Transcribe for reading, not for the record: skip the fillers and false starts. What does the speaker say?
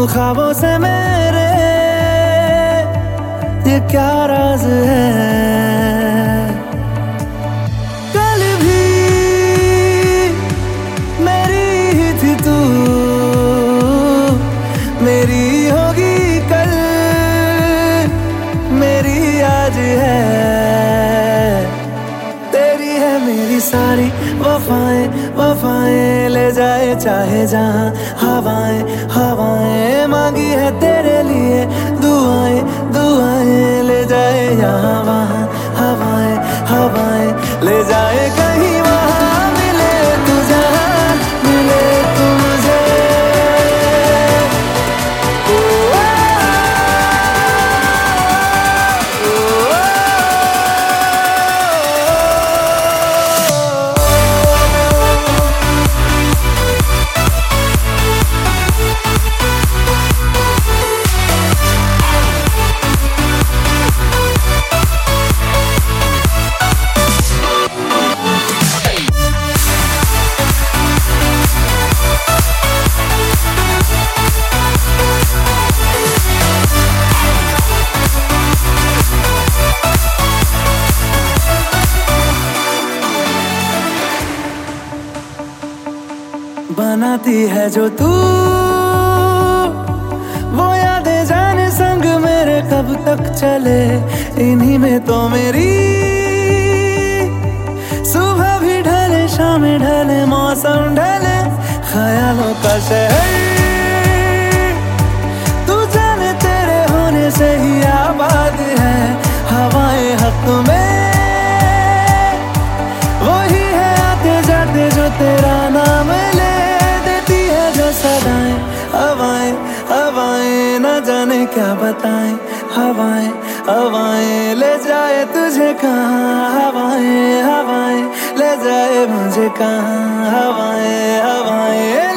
ख्वाबों से मेरे ये क्या राज है। कल भी मेरी ही थी तू, मेरी होगी कल, मेरी आज है। तेरी है मेरी सारी वफाएं वफाएं, ले जाए चाहे जहां हवाएं हवाएं। मांगी है तेरे लिए दुआएं दुआएं, ले जाए यहाँ वहाँ हवाएं हवाएं। ले जाए कहीं वहाँ मिले तू, जहाँ मिले तू मुझे। बनाती है जो तू वो यादें, जाने संग मेरे कब तक चले। इन्हीं में तो मेरी सुबह भी ढले शाम ढले मौसम ढले। ख्यालों का शहर तू जाने तेरे होने से ही आबाद है। हवाएं हक में वही है आते जाते जो तेरा नाम ले देती है जो सदाएं। हवाएं हवाएं न जाने क्या बताएं, हवाएं हवाएं ले जाए तुझे कहाँ। हवाएं हवाएं ले जाए मुझे कहाँ, हवाएं हवाएं।